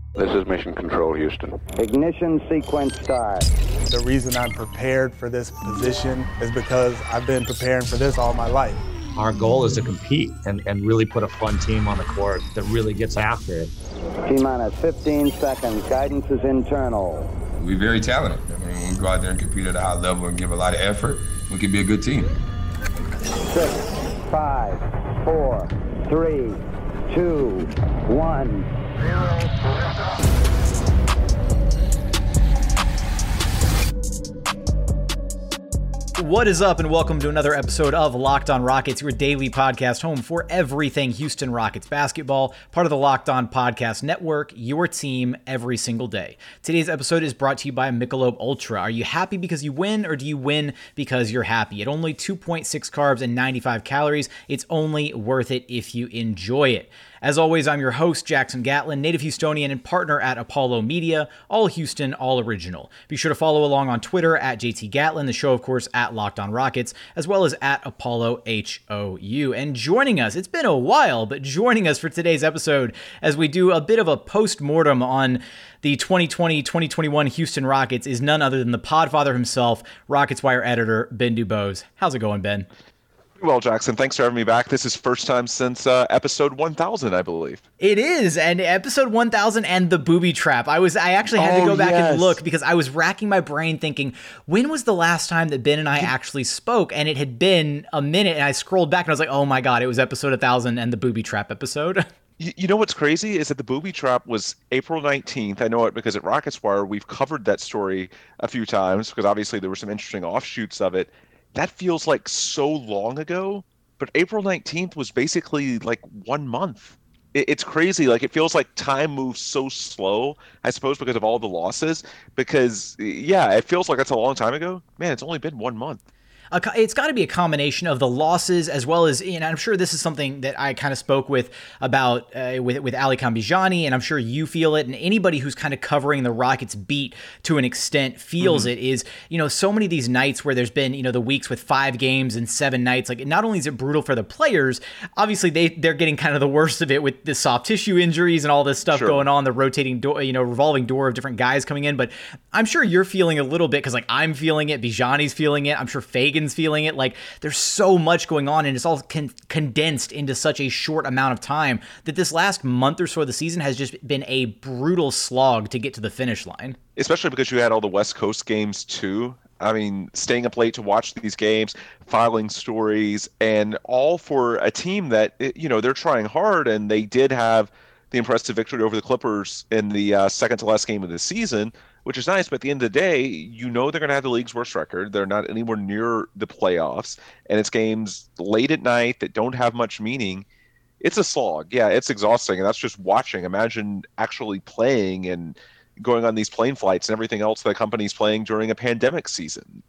This is Mission Control, Houston. Ignition sequence start. The reason I'm prepared for this position is because I've been preparing for this all my life. Our goal is to compete and really put a fun team on the court that really gets after it. T-minus 15 seconds. Guidance is internal. We're very talented. I mean, when we go out there and compete at a high level and give a lot of effort, we can be a good team. 6, 5, 4, 3, 2, 1. What is up, and welcome to another episode of Locked On Rockets, your daily podcast home for everything Houston Rockets basketball, part of the Locked On Podcast Network, your team every single day. Today's episode is brought to you by Michelob Ultra. Are you happy because you win, or do you win because you're happy? At only 2.6 carbs and 95 calories, it's only worth it if you enjoy it. As always, I'm your host, Jackson Gatlin, native Houstonian and partner at Apollo Media, all Houston, all original. Be sure to follow along on Twitter at JT Gatlin, the show, of course, at Locked On Rockets, as well as at Apollo HOU. And joining us, it's been a while, but joining us for today's episode as we do a bit of a post-mortem on the 2020-2021 Houston Rockets is none other than the podfather himself, Rockets Wire editor, Ben Dubose. How's it going, Ben? Well, Jackson, thanks for having me back. This is first time since episode 1000, I believe. It is, and episode 1000 and the booby trap. I actually had to go back and look because I was racking my brain thinking, when was the last time that Ben and I actually spoke? And it had been a minute, and I scrolled back and I was like, oh my God, it was episode 1000 and the booby trap episode. You know what's crazy is that the booby trap was April 19th. I know it because at Rockets Wire, we've covered that story a few times because obviously there were some interesting offshoots of it. That feels like so long ago, but April 19th was basically like 1 month. It's crazy. Like, it feels like time moves so slow, I suppose, because of all the losses. Because, yeah, it feels like that's a long time ago. Man, it's only been 1 month. It's got to be a combination of the losses as well as, and I'm sure this is something that I kind of spoke with about with Ali Kambijani, and I'm sure you feel it, and anybody who's kind of covering the Rockets beat to an extent feels it, is, so many of these nights where there's been, the weeks with 5 games and 7 nights, like, not only is it brutal for the players, obviously they're getting kind of the worst of it with the soft tissue injuries and all this stuff going on, the rotating door, revolving door of different guys coming in, but I'm sure you're feeling a little bit, because like I'm feeling it, Bijani's feeling it, I'm sure Fagan's feeling it. Like, there's so much going on, and it's all condensed into such a short amount of time that this last month or so of the season has just been a brutal slog to get to the finish line. Especially because you had all the West Coast games too. I mean, staying up late to watch these games, filing stories, and all for a team that, they're trying hard, and they did have the impressive victory over the Clippers in the second to last game of the season, which is nice. But at the end of the day, they're going to have the league's worst record. They're not anywhere near the playoffs, and it's games late at night that don't have much meaning. It's a slog. Yeah, it's exhausting, and that's just watching. Imagine actually playing and going on these plane flights and everything else the company's playing during a pandemic season.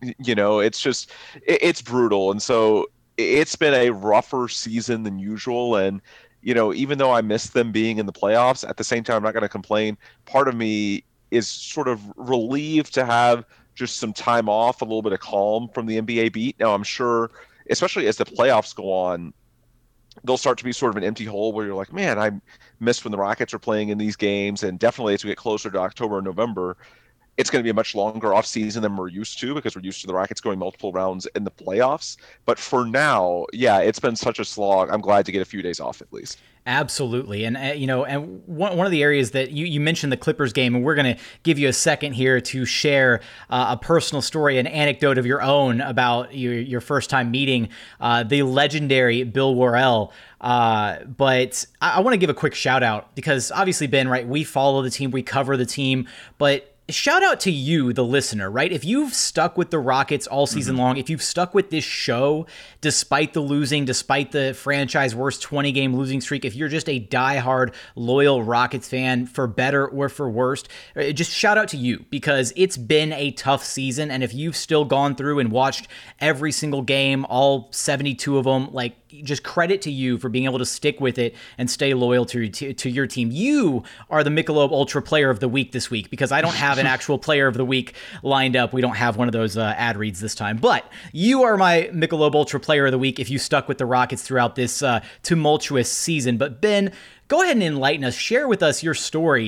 It's brutal. And so it's been a rougher season than usual, and even though I miss them being in the playoffs, at the same time, I'm not going to complain. Part of me is sort of relieved to have just some time off, a little bit of calm from the NBA beat. Now, I'm sure, especially as the playoffs go on, they'll start to be sort of an empty hole where you're like, man, I missed when the Rockets are playing in these games. And definitely as we get closer to October and November, it's going to be a much longer off season than we're used to, because we're used to the Rockets going multiple rounds in the playoffs. But for now, yeah, it's been such a slog. I'm glad to get a few days off at least. Absolutely. And, and one of the areas that you mentioned the Clippers game, and we're going to give you a second here to share a personal story, an anecdote of your own about your first time meeting the legendary Bill Worrell. But I want to give a quick shout out because obviously, Ben, right, we follow the team, we cover the team, but shout out to you, the listener, right? If you've stuck with the Rockets all season long, if you've stuck with this show, despite the losing, despite the franchise worst 20-game losing streak, if you're just a diehard, loyal Rockets fan, for better or for worse, just shout out to you, because it's been a tough season. And if you've still gone through and watched every single game, all 72 of them, like, just credit to you for being able to stick with it and stay loyal to your team. You are the Michelob Ultra Player of the Week this week, because I don't have an actual Player of the Week lined up. We don't have one of those ad reads this time. But you are my Michelob Ultra Player of the Week if you stuck with the Rockets throughout this tumultuous season. But Ben, go ahead and enlighten us. Share with us your story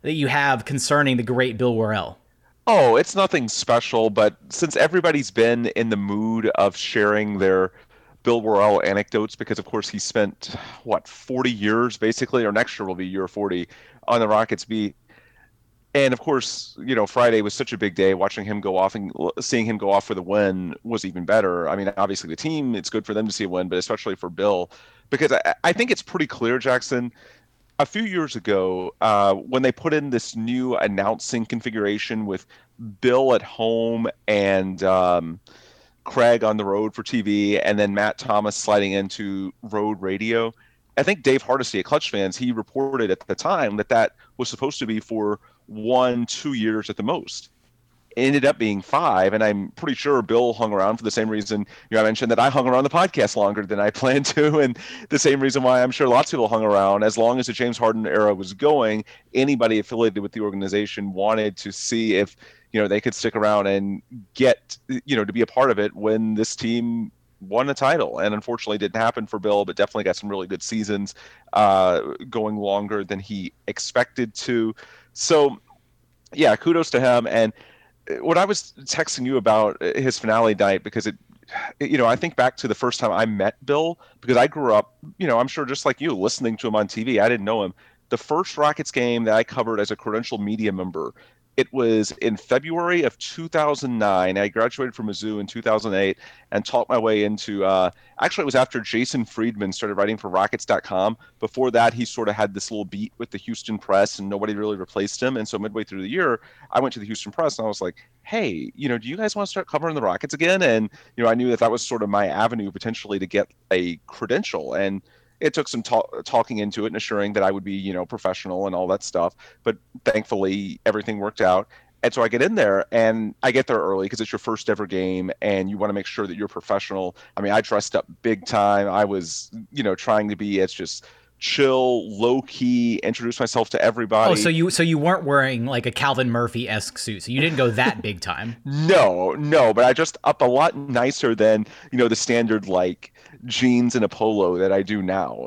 that you have concerning the great Bill Worrell? Oh, it's nothing special, but since everybody's been in the mood of sharing their Bill Worrell anecdotes, because of course he spent 40 years basically, or next year will be year 40 on the Rockets beat. And of course, Friday was such a big day. Watching him go off and seeing him go off for the win was even better. I mean, obviously the team, it's good for them to see a win, but especially for Bill, because I think it's pretty clear, Jackson, a few years ago, when they put in this new announcing configuration with Bill at home and Craig on the road for TV, and then Matt Thomas sliding into road radio, I think Dave Hardesty at Clutch Fans, he reported at the time that was supposed to be for 1-2 years at the most. It ended up being 5, and I'm pretty sure Bill hung around for the same reason I mentioned that I hung around the podcast longer than I planned to, and the same reason why I'm sure lots of people hung around. As long as the James Harden era was going, anybody affiliated with the organization wanted to see if they could stick around and get to be a part of it when this team won a title. And unfortunately it didn't happen for Bill, but definitely got some really good seasons going longer than he expected to. So yeah, kudos to him. And what I was texting you about his finale night, because I think back to the first time I met Bill, because I grew up, I'm sure just like you, listening to him on TV. I didn't know him. The first Rockets game that I covered as a credentialed media member, it was in February of 2009. I graduated from Mizzou in 2008 and talked my way into actually it was after Jason Friedman started writing for Rockets.com. Before that, he sort of had this little beat with the Houston Press and nobody really replaced him. And so midway through the year, I went to the Houston Press and I was like, hey, do you guys want to start covering the Rockets again? And, I knew that was sort of my avenue potentially to get a credential. And it took some talking into it and assuring that I would be, professional and all that stuff. But thankfully, everything worked out. And so I get in there, and I get there early because it's your first ever game, and you want to make sure that you're professional. I mean, I dressed up big time. I was, trying to be as just chill, low key, introduce myself to everybody. Oh, so you weren't wearing like a Calvin Murphy-esque suit. So you didn't go that big time. No, but I dressed up a lot nicer than, the standard like jeans and a polo that I do now.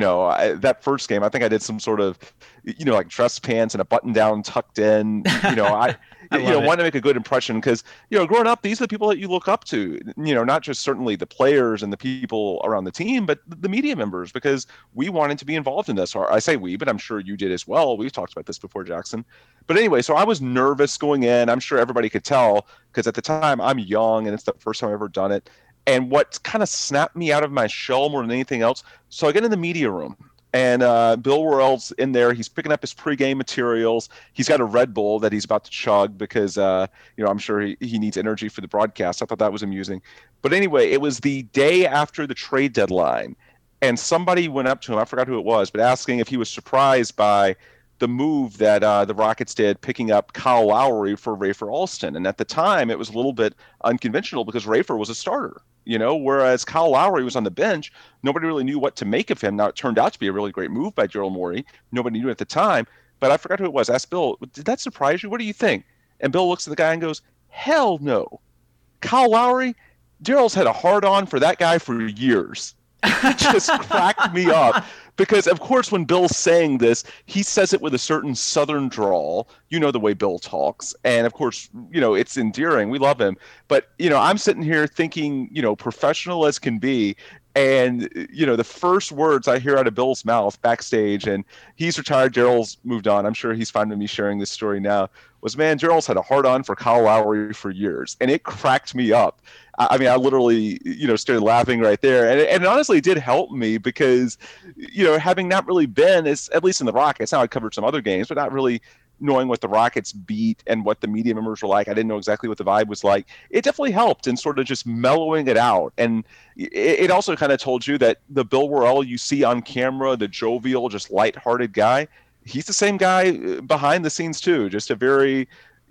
That first game, I think I did some sort of, like dress pants and a button down tucked in. I want to make a good impression because, growing up, these are the people that you look up to, not just certainly the players and the people around the team, but the media members, because we wanted to be involved in this. Or I say we, but I'm sure you did as well. We've talked about this before, Jackson. But anyway, so I was nervous going in. I'm sure everybody could tell because at the time I'm young and it's the first time I've ever done it. And what kind of snapped me out of my shell more than anything else, so I get in the media room, and Bill Worrell's in there. He's picking up his pregame materials. He's got a Red Bull that he's about to chug because, I'm sure he needs energy for the broadcast. I thought that was amusing. But anyway, it was the day after the trade deadline, and somebody went up to him, I forgot who it was, but asking if he was surprised by the move that the Rockets did, picking up Kyle Lowry for Rafer Alston. And at the time, it was a little bit unconventional because Rafer was a starter, whereas Kyle Lowry was on the bench. Nobody really knew what to make of him. Now, it turned out to be a really great move by Daryl Morey. Nobody knew at the time, but I forgot who it was. Asked Bill, did that surprise you? What do you think? And Bill looks at the guy and goes, hell no. Kyle Lowry, Daryl's had a hard-on for that guy for years. It just cracked me up because, of course, when Bill's saying this, he says it with a certain Southern drawl, the way Bill talks. And, of course, it's endearing. We love him. But, I'm sitting here thinking, professional as can be. And, the first words I hear out of Bill's mouth backstage, and he's retired, Daryl's moved on. I'm sure he's fine with me sharing this story now, was, man, Daryl's had a hard-on for Kyle Lowry for years. And it cracked me up. I mean, I literally, started laughing right there. And it honestly did help me because, having not really been, at least in the Rockets, now I covered some other games, but not really knowing what the Rockets beat and what the media members were like. I didn't know exactly what the vibe was like. It definitely helped in sort of just mellowing it out. And it also kind of told you that the Bill Worrell you see on camera, the jovial, just lighthearted guy, he's the same guy behind the scenes too. Just a very,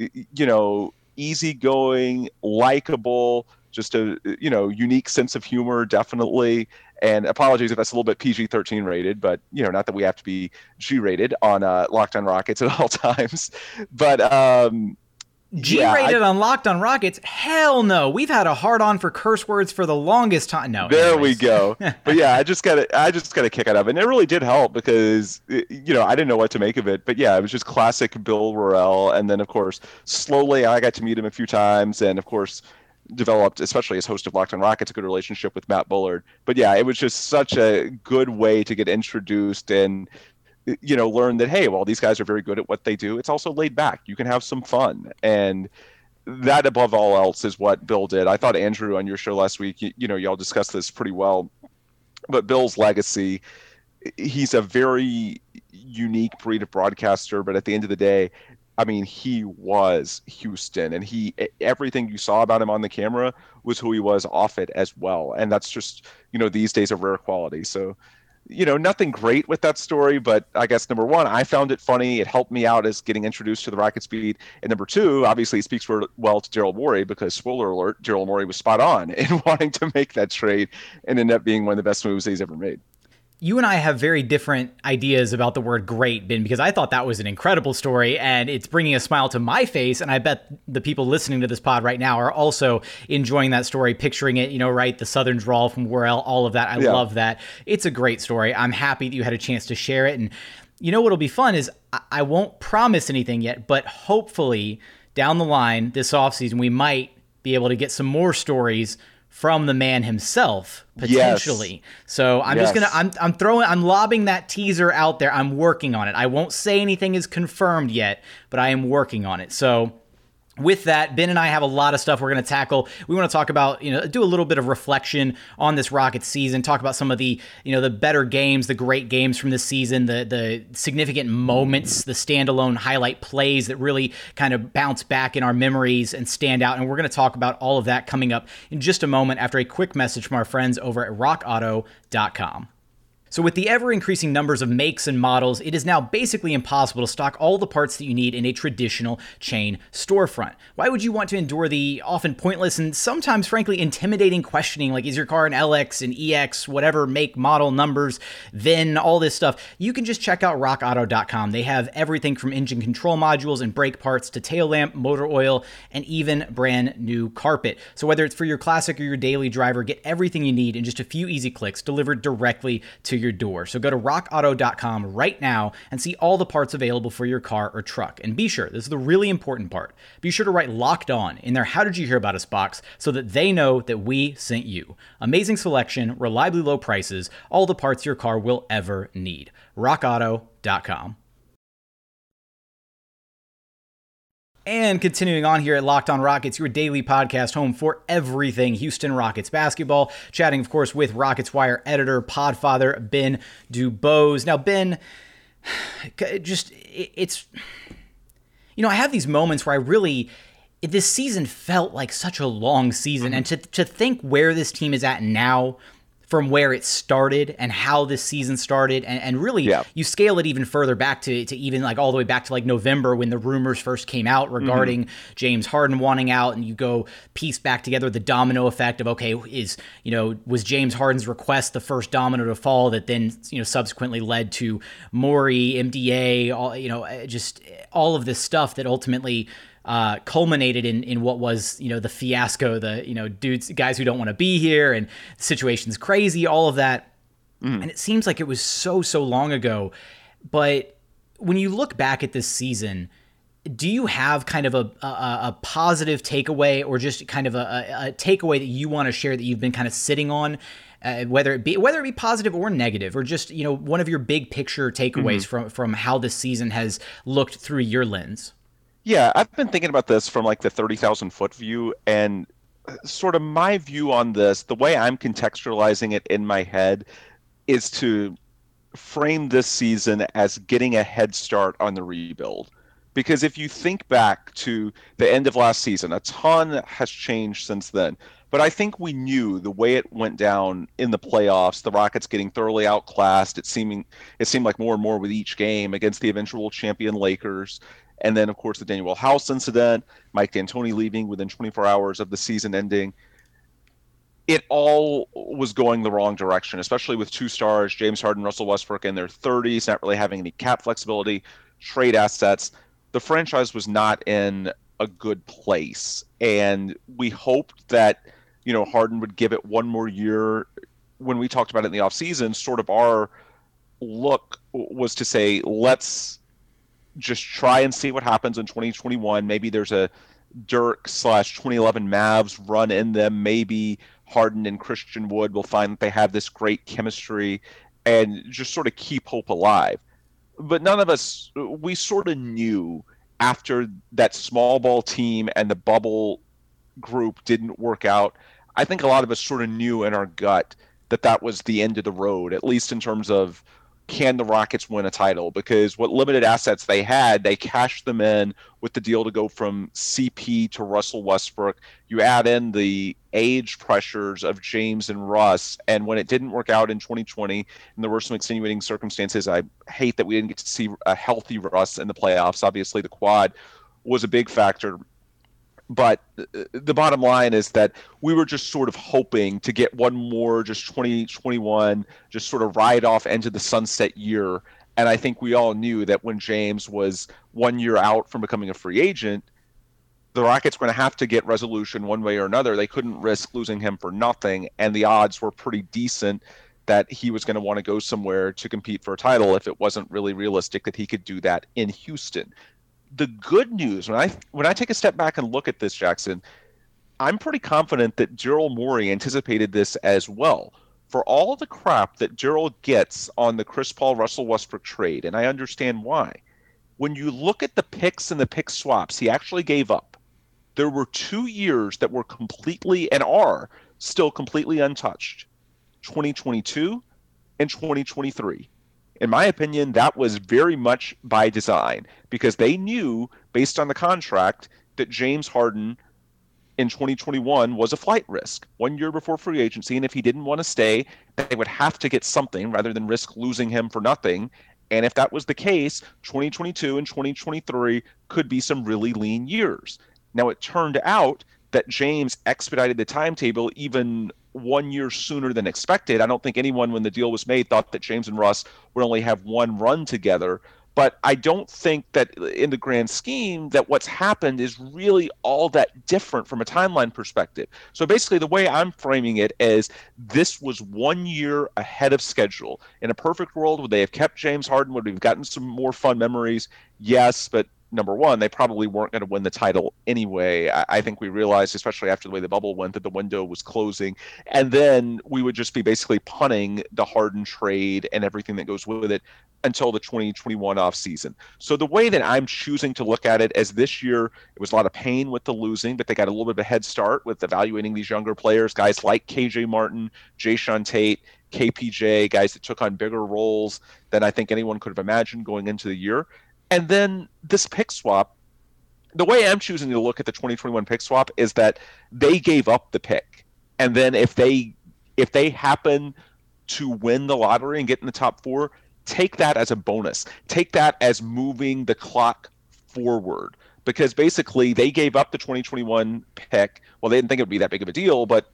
easygoing, likable, just a unique sense of humor, definitely. And apologies if that's a little bit PG-13 rated, but not that we have to be G-rated on Locked On Rockets at all times. But G-rated on Locked on Rockets? Hell no. We've had a hard-on for curse words for the longest time. No. There anyways. we go. But yeah, I just got a kick out of it. And it really did help because, I didn't know what to make of it. But yeah, it was just classic Bill Worrell. And then, of course, slowly I got to meet him a few times. And, of course, developed, especially as host of Locked on Rockets, a good relationship with Matt Bullard. But yeah, it was just such a good way to get introduced and learn that, hey, well, these guys are very good at what they do. It's also laid back. You can have some fun. And that, above all else, is what Bill did. I thought, Andrew, on your show last week, y'all discussed this pretty well. But Bill's legacy, he's a very unique breed of broadcaster. But at the end of the day, I mean, he was Houston. And everything you saw about him on the camera was who he was off it as well. And that's just, these days a rare quality. So, nothing great with that story, but I guess number one, I found it funny. It helped me out as getting introduced to the Rockets beat. And number two, obviously it speaks well to Daryl Morey because, spoiler alert, Daryl Morey was spot on in wanting to make that trade and ended up being one of the best moves he's ever made. You and I have very different ideas about the word great, Ben, because I thought that was an incredible story and it's bringing a smile to my face. And I bet the people listening to this pod right now are also enjoying that story, picturing it, right? The Southern drawl from Worrell, all of that. I love that. It's a great story. I'm happy that you had a chance to share it. And what'll be fun is I won't promise anything yet, but hopefully down the line this offseason, we might be able to get some more stories from the man himself, potentially. Yes. So I'm just I'm lobbing that teaser out there. I'm working on it. I won't say anything is confirmed yet, but I am working on it. So with that, Ben and I have a lot of stuff we're going to tackle. We want to talk about, do a little bit of reflection on this Rockets season, talk about some of the, the better games, the great games from this season, the significant moments, the standalone highlight plays that really kind of bounce back in our memories and stand out. And we're going to talk about all of that coming up in just a moment after a quick message from our friends over at rockauto.com. So with the ever-increasing numbers of makes and models, it is now basically impossible to stock all the parts that you need in a traditional chain storefront. Why would you want to endure the often pointless and sometimes, frankly, intimidating questioning like, is your car an LX, an EX, whatever make, model, numbers, VIN, all this stuff? You can just check out rockauto.com. They have everything from engine control modules and brake parts to tail lamp, motor oil, and even brand new carpet. So whether it's for your classic or your daily driver, get everything you need in just a few easy clicks delivered directly to your door. So go to rockauto.com right now and see all the parts available for your car or truck. And be sure, this is the really important part, be sure to write Locked On in their How Did You Hear About Us box so that they know that we sent you. Amazing selection, reliably low prices, all the parts your car will ever need. rockauto.com. And continuing on here at Locked on Rockets, your daily podcast home for everything Houston Rockets basketball. Chatting, of course, with Rockets Wire editor, podfather, Ben Dubose. Now, Ben, it's, I have these moments where this season felt like such a long season. And to think where this team is at now, from where it started and how this season started, and really you scale it even further back to even like all the way back to like November when the rumors first came out regarding James Harden wanting out, and you go piece back together the domino effect of, okay, was James Harden's request the first domino to fall that then subsequently led to Morey, MDA, just all of this stuff that ultimately culminated in what was, the fiasco, the, guys who don't want to be here and the situation's crazy, all of that. And it seems like it was so long ago. But when you look back at this season, do you have kind of a positive takeaway or just kind of a takeaway that you want to share that you've been kind of sitting on? Whether it be positive or negative, or just, one of your big picture takeaways from how this season has looked through your lens? Yeah, I've been thinking about this from like the 30,000 foot view, and sort of my view on this, the way I'm contextualizing it in my head is to frame this season as getting a head start on the rebuild. Because if you think back to the end of last season, a ton has changed since then. But I think we knew the way it went down in the playoffs, the Rockets getting thoroughly outclassed. It seemed like more and more with each game against the eventual champion Lakers. And then, of course, the Daniel House incident, Mike D'Antoni leaving within 24 hours of the season ending. It all was going the wrong direction, especially with two stars, James Harden, Russell Westbrook in their 30s, not really having any cap flexibility, trade assets. The franchise was not in a good place. And we hoped that, Harden would give it one more year. When we talked about it in the offseason, sort of our look was to say, let's just try and see what happens in 2021. Maybe there's a Dirk/2011 Mavs run in them. Maybe Harden and Christian Wood will find that they have this great chemistry and just sort of keep hope alive. But none of us, we sort of knew after that small ball team and the bubble group didn't work out. I think a lot of us sort of knew in our gut that that was the end of the road, at least in terms of, can the Rockets win a title? Because what limited assets they had, they cashed them in with the deal to go from CP to Russell Westbrook. You add in the age pressures of James and Russ, and when it didn't work out in 2020, and there were some extenuating circumstances, I hate that we didn't get to see a healthy Russ in the playoffs. Obviously, the quad was a big factor. But the bottom line is that we were just sort of hoping to get one more, just 2021, just sort of ride off into the sunset year. And I think we all knew that when James was 1 year out from becoming a free agent, the Rockets were going to have to get resolution one way or another. They couldn't risk losing him for nothing. And the odds were pretty decent that he was going to want to go somewhere to compete for a title if it wasn't really realistic that he could do that in Houston. The good news, when I take a step back and look at this, Jackson, I'm pretty confident that Daryl Morey anticipated this as well. For all the crap that Daryl gets on the Chris Paul Russell Westbrook trade, and I understand why, when you look at the picks and the pick swaps he actually gave up, there were 2 years that were completely and are still completely untouched, 2022 and 2023. In my opinion, that was very much by design because they knew, based on the contract, that James Harden in 2021 was a flight risk 1 year before free agency. And if he didn't want to stay, they would have to get something rather than risk losing him for nothing. And if that was the case, 2022 and 2023 could be some really lean years. Now, it turned out that James expedited the timetable even 1 year sooner than expected. I don't think anyone, when the deal was made, thought that James and Russ would only have one run together. But I don't think that in the grand scheme that what's happened is really all that different from a timeline perspective. So basically the way I'm framing it is this was 1 year ahead of schedule. In a perfect world, would they have kept James Harden? Would we have gotten some more fun memories? Yes, but number one, they probably weren't going to win the title anyway. I think we realized, especially after the way the bubble went, that the window was closing. And then we would just be basically punting the Harden trade and everything that goes with it until the 2021 offseason. So the way that I'm choosing to look at it as this year, it was a lot of pain with the losing, but they got a little bit of a head start with evaluating these younger players, guys like KJ Martin, Jayshawn Tate, KPJ, guys that took on bigger roles than I think anyone could have imagined going into the year. And then this pick swap, the way I'm choosing to look at the 2021 pick swap is that they gave up the pick. And then if they happen to win the lottery and get in the top four, take that as a bonus. Take that as moving the clock forward. Because basically they gave up the 2021 pick. Well, they didn't think it would be that big of a deal, but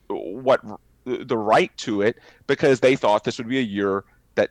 the right to it because they thought this would be a year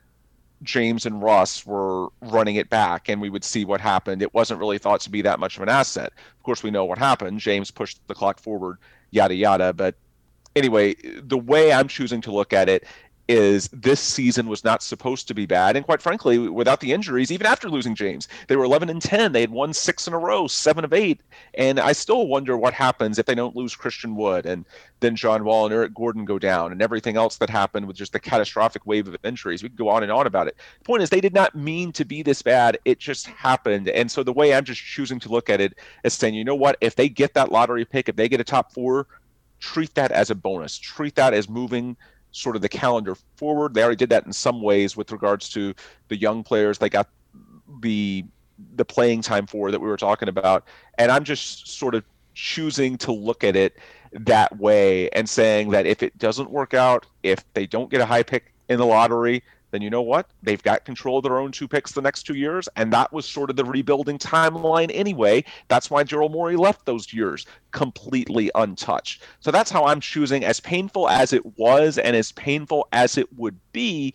James and Russ were running it back and we would see what happened. It wasn't really thought to be that much of an asset. Of course, we know what happened. James pushed the clock forward, yada, yada. But anyway, the way I'm choosing to look at it is this season was not supposed to be bad. And quite frankly, without the injuries, even after losing James, they were 11-10. They had won 6 in a row, 7 of 8. And I still wonder what happens if they don't lose Christian Wood and then John Wall and Eric Gordon go down and everything else that happened with just the catastrophic wave of injuries. We could go on and on about it. The point is they did not mean to be this bad. It just happened. And so the way I'm just choosing to look at it is saying, you know what, if they get that lottery pick, if they get a top 4, treat that as a bonus. Treat that as moving sort of the calendar forward. They already did that in some ways with regards to the young players they got the playing time for that we were talking about. And I'm just sort of choosing to look at it that way and saying that if it doesn't work out, if they don't get a high pick in the lottery, then you know what? They've got control of their own 2 picks the next 2 years, and that was sort of the rebuilding timeline anyway. That's why Daryl Morey left those years completely untouched. So that's how I'm choosing, as painful as it was and as painful as it would be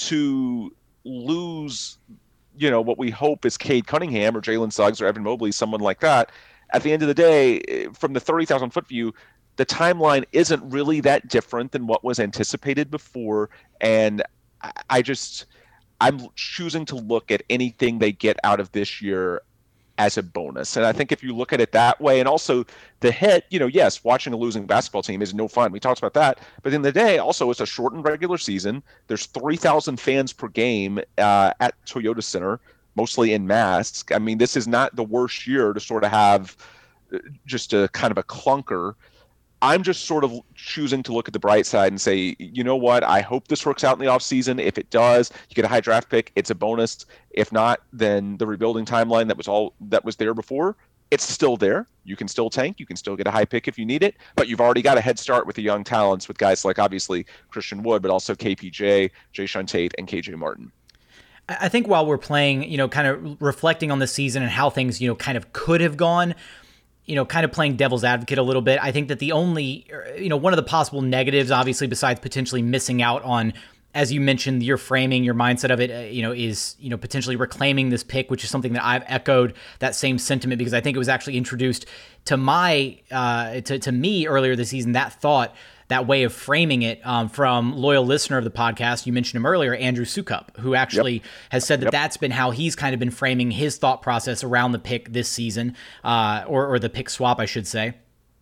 to lose, what we hope is Cade Cunningham or Jalen Suggs or Evan Mobley, someone like that. at the end of the day, from the 30,000 foot view, the timeline isn't really that different than what was anticipated before. And I'm choosing to look at anything they get out of this year as a bonus. And I think if you look at it that way, and also the hit, yes, watching a losing basketball team is no fun. We talked about that. But at the end of the day, also, it's a shortened regular season. There's 3,000 fans per game at Toyota Center, mostly in masks. I mean, this is not the worst year to sort of have just a kind of a clunker. I'm just sort of choosing to look at the bright side and say, you know what? I hope this works out in the offseason. If it does, you get a high draft pick. It's a bonus. If not, then the rebuilding timeline that was there before, it's still there. You can still tank. You can still get a high pick if you need it. But you've already got a head start with the young talents with guys like obviously Christian Wood, but also KPJ, Jae'Sean Tate, and KJ Martin. I think while we're playing, kind of reflecting on the season and how things, kind of could have gone, kind of playing devil's advocate a little bit, I think that the only, one of the possible negatives, obviously, besides potentially missing out on, as you mentioned, your framing, your mindset of it, is, potentially reclaiming this pick, which is something that I've echoed that same sentiment because I think it was actually introduced to to me earlier this season, that thought, that way of framing it from loyal listener of the podcast. You mentioned him earlier, Andrew Sukup, who actually has said that that's been how he's kind of been framing his thought process around the pick this season, or the pick swap, I should say.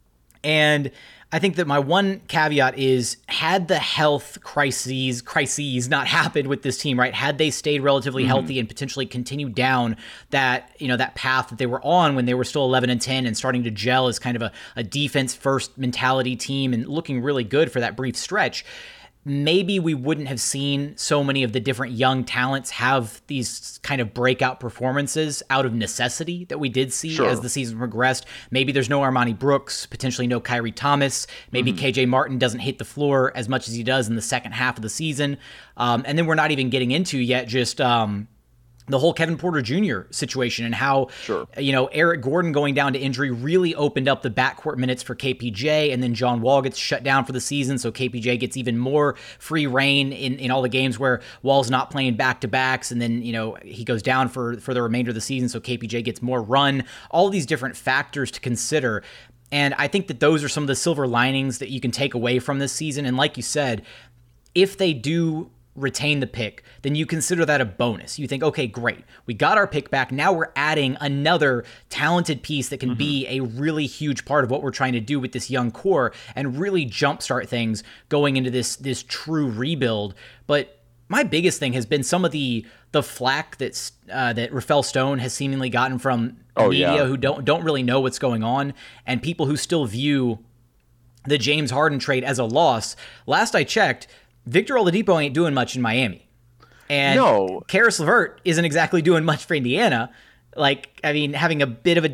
And I think that my one caveat is, had the health crises not happened with this team, right? Had they stayed relatively healthy and potentially continued down that, that path that they were on when they were still 11-10 and starting to gel as kind of a defense first mentality team and looking really good for that brief stretch, maybe we wouldn't have seen so many of the different young talents have these kind of breakout performances out of necessity that we did see as the season progressed. Maybe there's no Armani Brooks, potentially no Kyrie Thomas. Maybe KJ Martin doesn't hit the floor as much as he does in the second half of the season. And then we're not even getting into yet just the whole Kevin Porter Jr. situation and how, Eric Gordon going down to injury really opened up the backcourt minutes for KPJ, and then John Wall gets shut down for the season, so KPJ gets even more free reign in all the games where Wall's not playing back-to-backs, and then, he goes down for the remainder of the season, so KPJ gets more run. All these different factors to consider, and I think that those are some of the silver linings that you can take away from this season, and like you said, if they do retain the pick, then you consider that a bonus. You think, okay, great. We got our pick back. Now we're adding another talented piece that can be a really huge part of what we're trying to do with this young core and really jumpstart things going into this true rebuild. But my biggest thing has been some of the flack that Rafael Stone has seemingly gotten from media who don't really know what's going on, and people who still view the James Harden trade as a loss. Last I checked, Victor Oladipo ain't doing much in Miami. And Karis LeVert isn't exactly doing much for Indiana. Having a bit of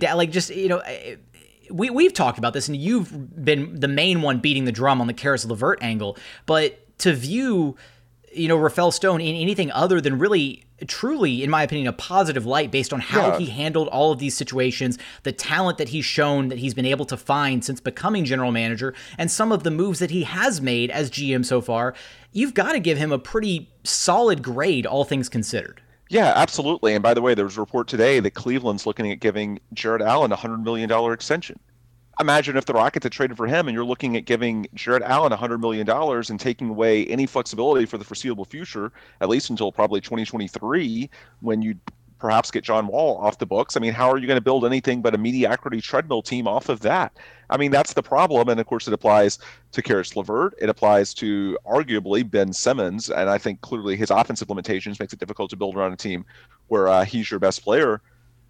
a we've talked about this, and you've been the main one beating the drum on the Karis LeVert angle. But to view, Rafael Stone in anything other than really, truly, in my opinion, a positive light based on how he handled all of these situations, the talent that he's shown that he's been able to find since becoming general manager, and some of the moves that he has made as GM so far, you've got to give him a pretty solid grade, all things considered. Yeah, absolutely. And by the way, there was a report today that Cleveland's looking at giving Jarrett Allen a $100 million extension. Imagine if the Rockets had traded for him and you're looking at giving Jarrett Allen $100 million and taking away any flexibility for the foreseeable future, at least until probably 2023, when you perhaps get John Wall off the books. I mean, how are you going to build anything but a mediocrity treadmill team off of that? I mean, that's the problem. And of course, it applies to Karis LeVert. It applies to arguably Ben Simmons. And I think clearly his offensive limitations makes it difficult to build around a team where he's your best player.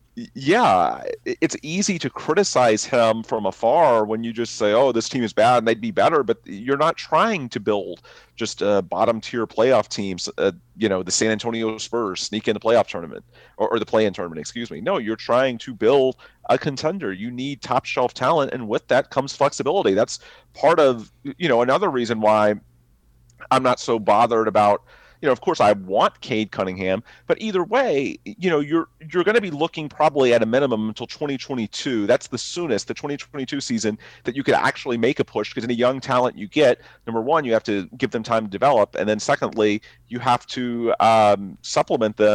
Yeah, it's easy to criticize him from afar when you just say, oh, this team is bad and they'd be better, but you're not trying to build just bottom tier playoff teams, the San Antonio Spurs sneak in the playoff tournament or the play-in tournament, excuse me. No, you're trying to build a contender. You need top shelf talent, and with that comes flexibility. That's part of, another reason why I'm not so bothered about, of course, I want Cade Cunningham, but either way, you're going to be looking probably at a minimum until 2022. That's the soonest, the 2022 season, that you could actually make a push, because any young talent you get, number one, you have to give them time to develop, and then secondly, you have to supplement them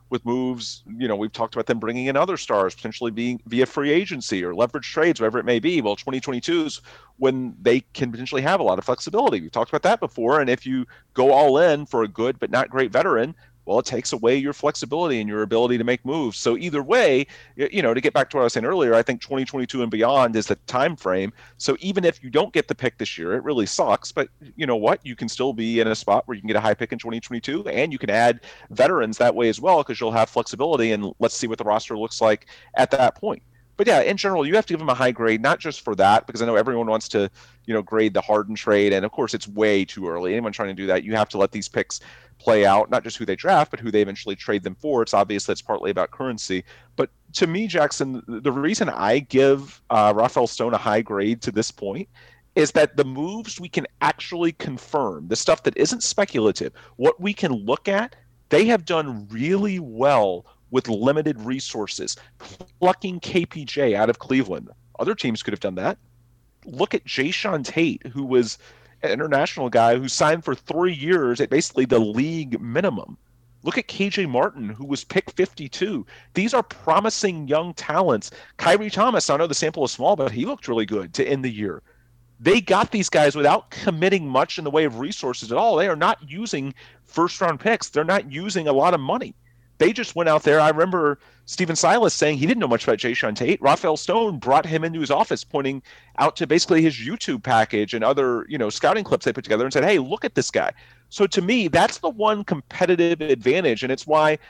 with moves. We've talked about them bringing in other stars, potentially being via free agency or leverage trades, whatever it may be. Well, 2022 is when they can potentially have a lot of flexibility. We've talked about that before. And if you go all in for a good but not great veteran, well, it takes away your flexibility and your ability to make moves. So either way, to get back to what I was saying earlier, I think 2022 and beyond is the time frame. So even if you don't get the pick this year, it really sucks. But you know what? You can still be in a spot where you can get a high pick in 2022, and you can add veterans that way as well, because you'll have flexibility. And let's see what the roster looks like at that point. But yeah, in general, you have to give them a high grade, not just for that, because I know everyone wants to, grade the Harden trade. And of course, it's way too early. Anyone trying to do that, you have to let these picks play out, not just who they draft, but who they eventually trade them for. It's obvious that's partly about currency. But to me, Jackson, the reason I give Rafael Stone a high grade to this point is that the moves we can actually confirm, the stuff that isn't speculative, what we can look at, they have done really well with limited resources. Plucking KPJ out of Cleveland. Other teams could have done that. Look at Jae'Sean Tate, who was an international guy who signed for 3 years at basically the league minimum. Look at KJ Martin, who was pick 52. These are promising young talents. Kyrie Thomas, I know the sample is small, but he looked really good to end the year. They got these guys without committing much in the way of resources at all. They are not using first-round picks. They're not using a lot of money. They just went out there. I remember Stephen Silas saying he didn't know much about Jae'Sean Tate. Rafael Stone brought him into his office, pointing out to basically his YouTube package and other, scouting clips they put together, and said, hey, look at this guy. So to me, that's the one competitive advantage. And it's why,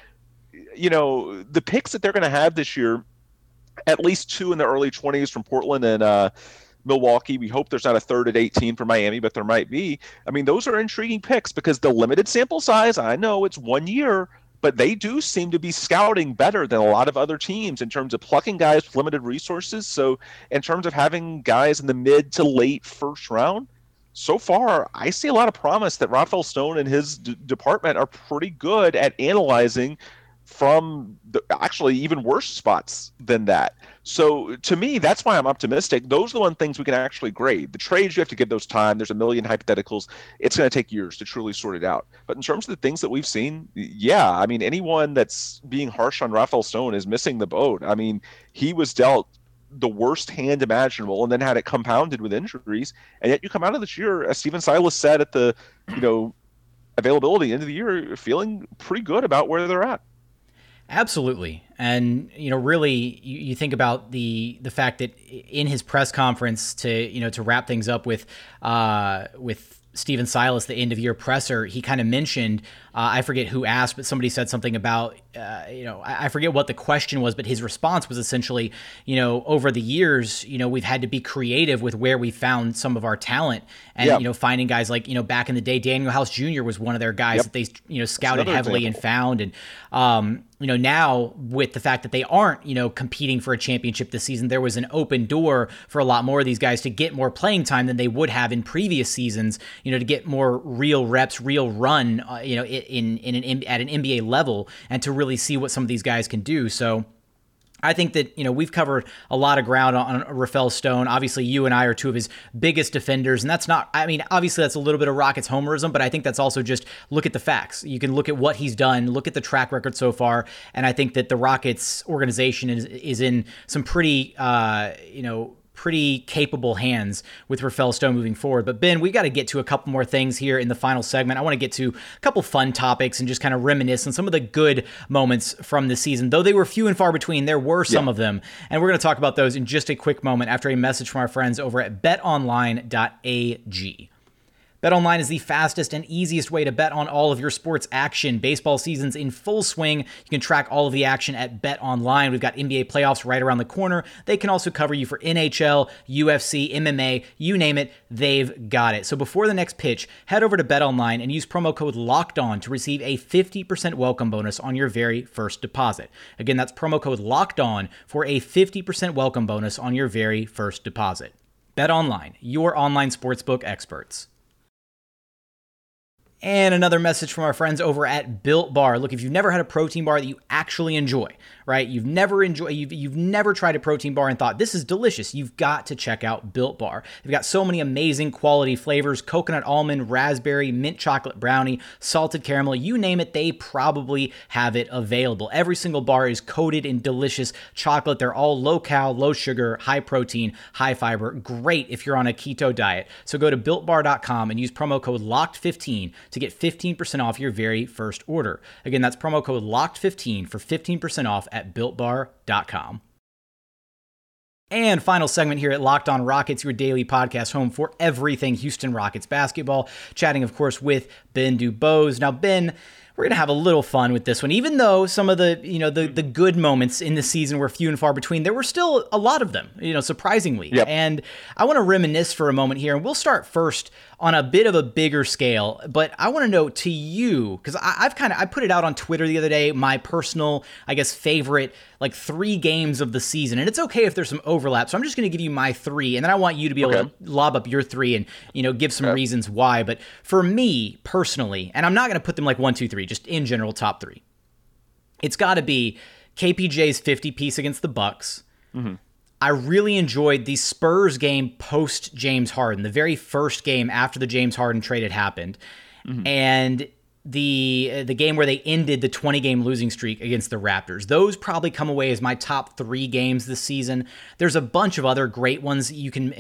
the picks that they're going to have this year, at least 2 in the early 20s from Portland and Milwaukee. We hope there's not a third at 18 for Miami, but there might be. I mean, those are intriguing picks because the limited sample size, I know it's 1 year, but they do seem to be scouting better than a lot of other teams in terms of plucking guys with limited resources. So in terms of having guys in the mid to late first round, so far, I see a lot of promise that Rafael Stone and his department are pretty good at analyzing from actually even worse spots than that. So to me, that's why I'm optimistic. Those are the one things we can actually grade. The trades, you have to give those time. There's a million hypotheticals. It's going to take years to truly sort it out. But in terms of the things that we've seen, yeah, I mean, anyone that's being harsh on Rafael Stone is missing the boat. I mean, he was dealt the worst hand imaginable and then had it compounded with injuries. And yet you come out of this year, as Stephen Silas said at the, availability end of the year, feeling pretty good about where they're at. Absolutely. And, really you think about the fact that in his press conference to wrap things up with Stephen Silas, the end of year presser, he kind of mentioned, I forget who asked, but somebody said something about, I forget what the question was, but his response was essentially, over the years, we've had to be creative with where we found some of our talent and, finding guys like, back in the day, Daniel House Jr. was one of their guys that they, scouted heavily and found. And, now with the fact that they aren't, competing for a championship this season, there was an open door for a lot more of these guys to get more playing time than they would have in previous seasons, to get more real reps, real run, at an NBA level, and to really see what some of these guys can do. So I think that, we've covered a lot of ground on Rafael Stone. Obviously, you and I are two of his biggest defenders, and that's not, obviously that's a little bit of Rockets homerism, but I think that's also just look at the facts. You can look at what he's done, look at the track record so far, and I think that the Rockets organization is in some pretty, pretty capable hands with Rafael Stone moving forward. But Ben, we got to get to a couple more things here in the final segment. I want to get to a couple fun topics and just kind of reminisce on some of the good moments from the season. Though they were few and far between, there were some of them. And we're going to talk about those in just a quick moment after a message from our friends over at betonline.ag. BetOnline is the fastest and easiest way to bet on all of your sports action. Baseball season's in full swing. You can track all of the action at BetOnline. We've got NBA playoffs right around the corner. They can also cover you for NHL, UFC, MMA, you name it, they've got it. So before the next pitch, head over to BetOnline and use promo code LOCKEDON to receive a 50% welcome bonus on your very first deposit. Again, that's promo code LOCKEDON for a 50% welcome bonus on your very first deposit. BetOnline, your online sportsbook experts. And another message from our friends over at Built Bar. Look, if you've never had a protein bar that you actually enjoy, right? You've never tried a protein bar and thought, this is delicious. You've got to check out Built Bar. They've got so many amazing quality flavors: coconut almond, raspberry, mint chocolate brownie, salted caramel, you name it, they probably have it available. Every single bar is coated in delicious chocolate. They're all low cal, low sugar, high protein, high fiber. Great if you're on a keto diet. So go to BuiltBar.com and use promo code LOCKED15 to get 15% off your very first order. Again, that's promo code LOCKED15 for 15% off at BuiltBar.com. And final segment here at Locked On Rockets, your daily podcast home for everything Houston Rockets basketball. Chatting, of course, with Ben Dubose. Now, Ben, we're going to have a little fun with this one. Even though some of the good moments in the season were few and far between, there were still a lot of them, surprisingly. Yep. And I want to reminisce for a moment here, and we'll start first on a bit of a bigger scale, but I want to know to you, because I put it out on Twitter the other day, my personal, favorite, 3 games of the season. And it's okay if there's some overlap. So I'm just going to give you my 3, and then I want you to be able to lob up your 3 and, give some reasons why. But for me personally, and I'm not going to put them 1, 2, 3, just in general, top 3. It's got to be KPJ's 50 piece against the Bucks. Mm-hmm. I really enjoyed the Spurs game post James Harden, the very first game after the James Harden trade had happened. Mm-hmm. And the game where they ended the 20-game losing streak against the Raptors. Those probably come away as my top 3 games this season. There's a bunch of other great ones you can,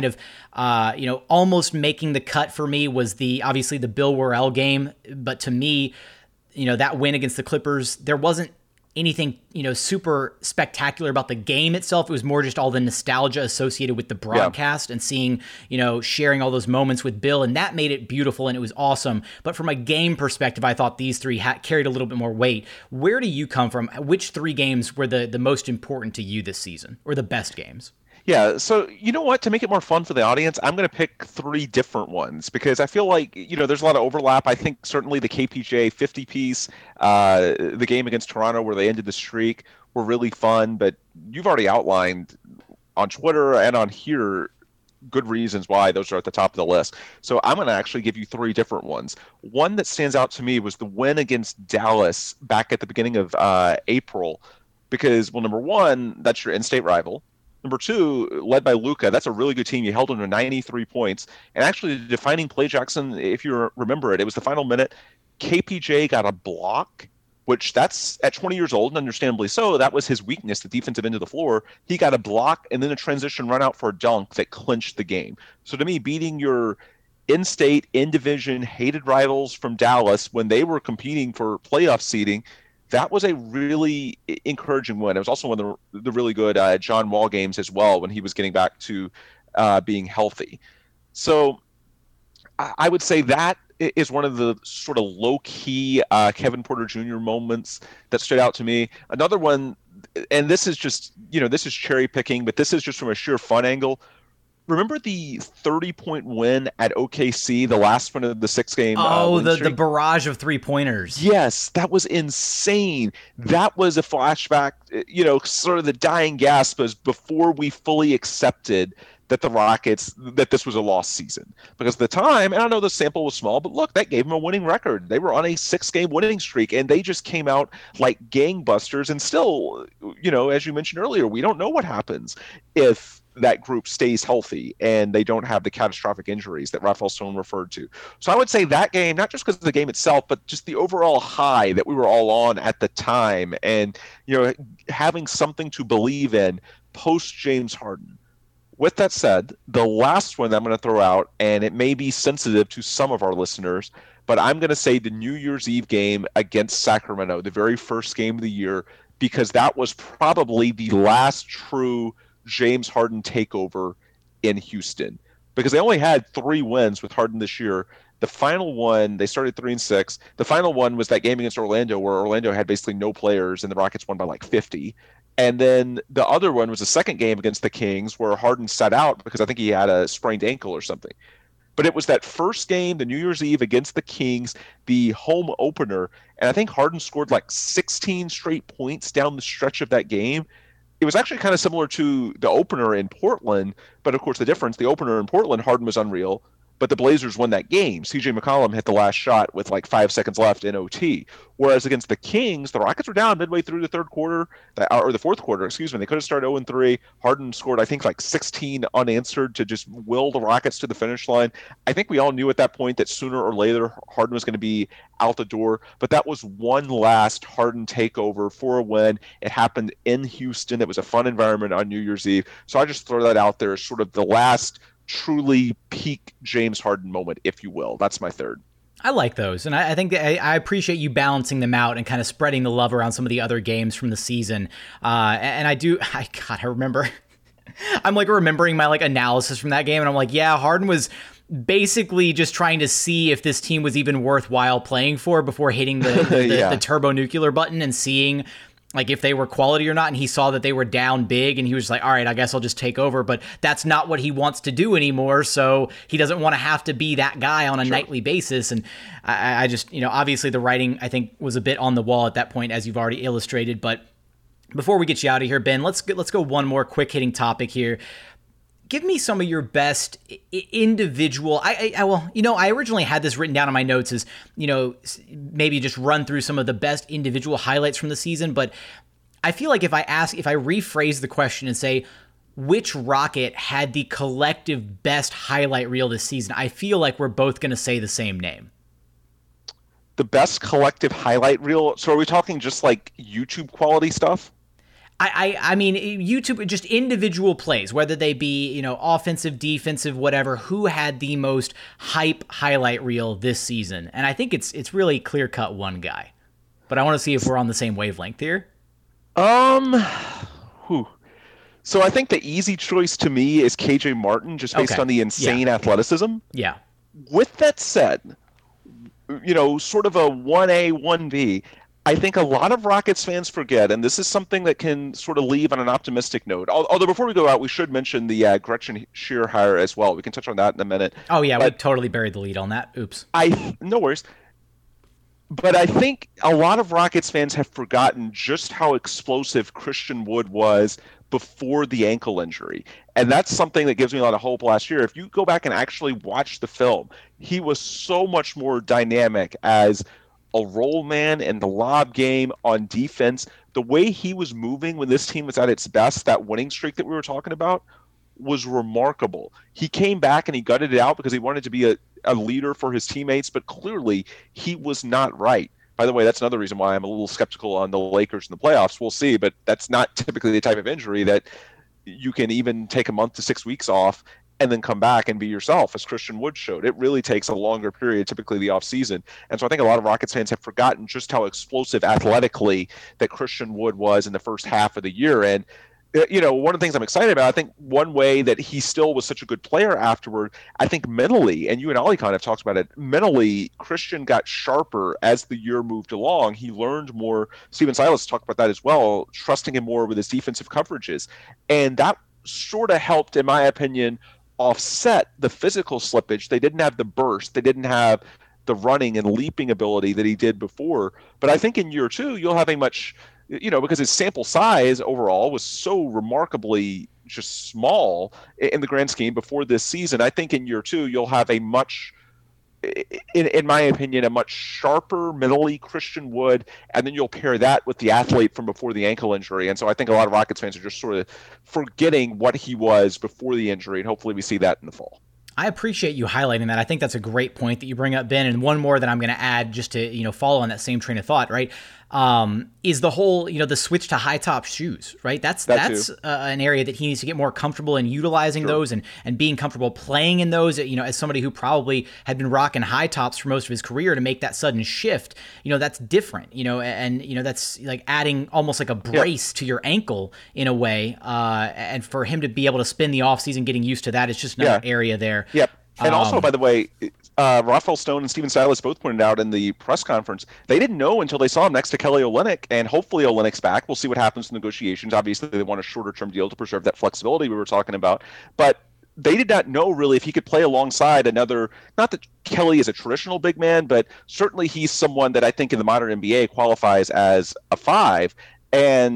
almost making the cut for me was obviously the Bill Worrell game. But to me, that win against the Clippers, there wasn't anything, super spectacular about the game itself. It was more just all the nostalgia associated with the broadcast and seeing, sharing all those moments with Bill, and that made it beautiful and it was awesome. But from a game perspective, I thought these 3 carried a little bit more weight. Where do you come from? Which 3 games were the most important to you this season, or the best games? Yeah, so you know what? To make it more fun for the audience, I'm going to pick 3 different ones because I feel like, there's a lot of overlap. I think certainly the KPJ 50 piece, the game against Toronto where they ended the streak were really fun, but you've already outlined on Twitter and on here good reasons why those are at the top of the list. So I'm going to actually give you 3 different ones. One that stands out to me was the win against Dallas back at the beginning of April because, well, number 1, that's your in-state rival. Number 2, led by Luka, that's a really good team. You held them to 93 points. And actually, the defining play, Jackson, if you remember it was the final minute. KPJ got a block, which that's at 20 years old, and understandably so. That was his weakness, the defensive end of the floor. He got a block and then a transition run out for a dunk that clinched the game. So to me, beating your in-state, in-division, hated rivals from Dallas when they were competing for playoff seeding, that was a really encouraging win. It was also one of the really good John Wall games as well when he was getting back to being healthy. So I would say that is one of the sort of low-key Kevin Porter Jr. moments that stood out to me. Another one, and this is just, this is cherry picking, but this is just from a sheer fun angle. Remember the 30-point win at OKC, the last one of the 6-game the barrage of 3-pointers. Yes, that was insane. That was a flashback, sort of the dying gasp as before we fully accepted that that this was a lost season. Because at the time, and I know the sample was small, but look, that gave them a winning record. They were on a 6-game winning streak, and they just came out like gangbusters. And still, as you mentioned earlier, we don't know what happens if that group stays healthy and they don't have the catastrophic injuries that Rafael Stone referred to. So I would say that game, not just because of the game itself, but just the overall high that we were all on at the time and, having something to believe in post James Harden. With that said, the last one I'm going to throw out, and it may be sensitive to some of our listeners, but I'm going to say the New Year's Eve game against Sacramento, the very first game of the year, because that was probably the last true James Harden takeover in Houston, because they only had 3 wins with Harden this year. The final one, they started 3-6. The final one was that game against Orlando where Orlando had basically no players and the Rockets won by 50. And then the other one was the second game against the Kings where Harden sat out because I think he had a sprained ankle or something. But it was that first game, the New Year's Eve against the Kings, the home opener, and I think Harden scored 16 straight points down the stretch of that game. It was actually kind of similar to the opener in Portland, but of course the difference, the opener in Portland, Harden was unreal. but the Blazers won that game. CJ McCollum hit the last shot with like 5 seconds left in OT. Whereas against the Kings, the Rockets were down midway through the third quarter, or the fourth quarter, excuse me. They could have started 0-3. Harden scored, I think, like 16 unanswered to just will the Rockets to the finish line. I think we all knew at that point that sooner or later Harden was going to be out the door, but that was one last Harden takeover for a win. It happened in Houston. It was a fun environment on New Year's Eve. So I just throw that out there as sort of the last truly peak James Harden moment, if you will. That's my third. I like those, and I think I appreciate you balancing them out and kind of spreading the love around some of the other games from the season. And I remember, I'm like remembering my like analysis from that game, and I'm like, yeah, Harden was basically just trying to see if this team was even worthwhile playing for before hitting the turbo nuclear button and seeing like if they were quality or not, and he saw that they were down big, and he was like, all right, I guess I'll just take over. But that's not what he wants to do anymore, so he doesn't want to have to be that guy on a nightly basis. And I just, obviously the writing, I think, was a bit on the wall at that point, as you've already illustrated. But before we get you out of here, Ben, let's go one more quick-hitting topic here. Give me some of your best individual. I originally had this written down in my notes as, maybe just run through some of the best individual highlights from the season. But I feel like if I rephrase the question and say, which Rocket had the collective best highlight reel this season, I feel like we're both going to say the same name. The best collective highlight reel? So are we talking just like YouTube quality stuff? I mean, YouTube, just individual plays, whether they be, offensive, defensive, whatever, who had the most hype highlight reel this season? And I think it's really clear-cut one guy. But I want to see if we're on the same wavelength here. So I think the easy choice to me is KJ Martin, just based on the insane athleticism. Yeah. With that said, sort of a 1A, 1B, I think a lot of Rockets fans forget, and this is something that can sort of leave on an optimistic note. Although before we go out, we should mention the Gretchen Shear hire as well. We can touch on that in a minute. Oh, yeah, we totally buried the lead on that. Oops. No worries. But I think a lot of Rockets fans have forgotten just how explosive Christian Wood was before the ankle injury. And that's something that gives me a lot of hope last year. If you go back and actually watch the film, he was so much more dynamic as a roll man in the lob game on defense. The way he was moving when this team was at its best, that winning streak that we were talking about, was remarkable. He came back and he gutted it out because he wanted to be a leader for his teammates, but clearly he was not right. By the way, that's another reason why I'm a little skeptical on the Lakers in the playoffs. We'll see, but that's not typically the type of injury that you can even take a month to 6 weeks off and then come back and be yourself, as Christian Wood showed. It really takes a longer period, typically the offseason. And so I think a lot of Rockets fans have forgotten just how explosive athletically that Christian Wood was in the first half of the year. And, one of the things I'm excited about, I think one way that he still was such a good player afterward, I think mentally, and you and Ali kind of talked about it, mentally, Christian got sharper as the year moved along. He learned more. Steven Silas talked about that as well, trusting him more with his defensive coverages. And that sort of helped, in my opinion, offset the physical slippage. They didn't have the burst. They didn't have the running and leaping ability that he did before. But I think in year two, you'll have a much, because his sample size overall was so remarkably just small in the grand scheme before this season. I think in year two, you'll have a much, in my opinion, a much sharper mentally Christian Wood, and then you'll pair that with the athlete from before the ankle injury. And so I think a lot of Rockets fans are just sort of forgetting what he was before the injury, and hopefully we see that in the fall. I appreciate you highlighting that. I think that's a great point that you bring up, Ben. And one more that I'm going to add just to, follow on that same train of thought, right? Is the whole, the switch to high top shoes, right? That's an area that he needs to get more comfortable in utilizing those and being comfortable playing in those, as somebody who probably had been rocking high tops for most of his career, to make that sudden shift, that's different, and that's like adding almost like a brace to your ankle in a way. And for him to be able to spend the offseason getting used to that, it's just another area there. Yep. And also, by the way, Rafael Stone and Steven Silas both pointed out in the press conference, they didn't know until they saw him next to Kelly Olynyk, and hopefully Olynyk's back. We'll see what happens in negotiations. Obviously, they want a shorter-term deal to preserve that flexibility we were talking about. But they did not know really if he could play alongside another, not that Kelly is a traditional big man, but certainly he's someone that I think in the modern NBA qualifies as a 5. And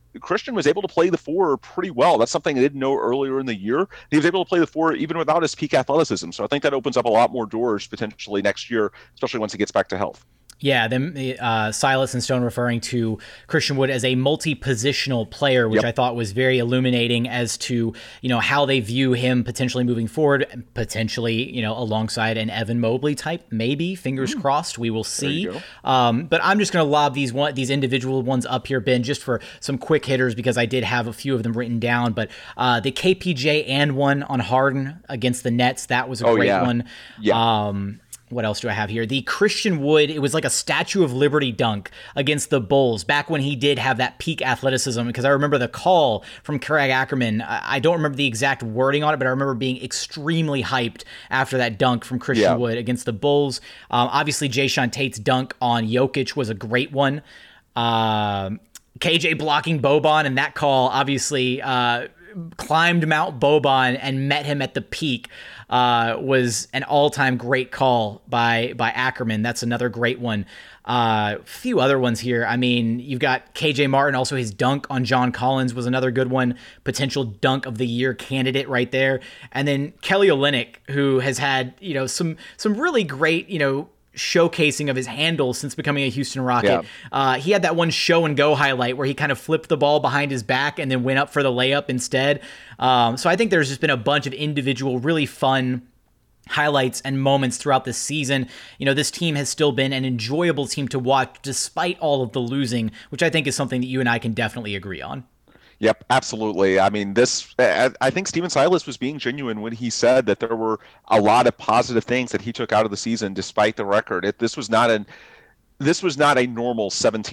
Christian was able to play the 4 pretty well. That's something I didn't know earlier in the year. He was able to play the 4 even without his peak athleticism. So I think that opens up a lot more doors potentially next year, especially once he gets back to health. Yeah, Silas and Stone referring to Christian Wood as a multi-positional player, which I thought was very illuminating as to, how they view him potentially moving forward, potentially, alongside an Evan Mobley type, maybe, fingers crossed, we will see. But I'm just going to lob these individual ones up here, Ben, just for some quick hitters, because I did have a few of them written down. But the KPJ and one on Harden against the Nets, that was a great one. Yeah. What else do I have here? The Christian Wood, it was like a Statue of Liberty dunk against the Bulls back when he did have that peak athleticism, because I remember the call from Craig Ackerman. I don't remember the exact wording on it, but I remember being extremely hyped after that dunk from Christian Wood against the Bulls. Obviously, Jae'Sean Tate's dunk on Jokic was a great one. KJ blocking Boban, and that call obviously climbed Mount Boban and met him at the peak. Was an all-time great call by Ackerman. That's another great one. Few other ones here. I mean, you've got KJ Martin. Also, his dunk on John Collins was another good one. Potential dunk of the year candidate right there. And then Kelly Olynyk, who has had some really great showcasing of his handle since becoming a Houston Rocket. He had that one show and go highlight where he kind of flipped the ball behind his back and then went up for the layup instead. So I think there's just been a bunch of individual really fun highlights and moments throughout this season. This team has still been an enjoyable team to watch despite all of the losing, which I think is something that you and I can definitely agree on. Yep, absolutely. I mean, I think Stephen Silas was being genuine when he said that there were a lot of positive things that he took out of the season despite the record. This was not a normal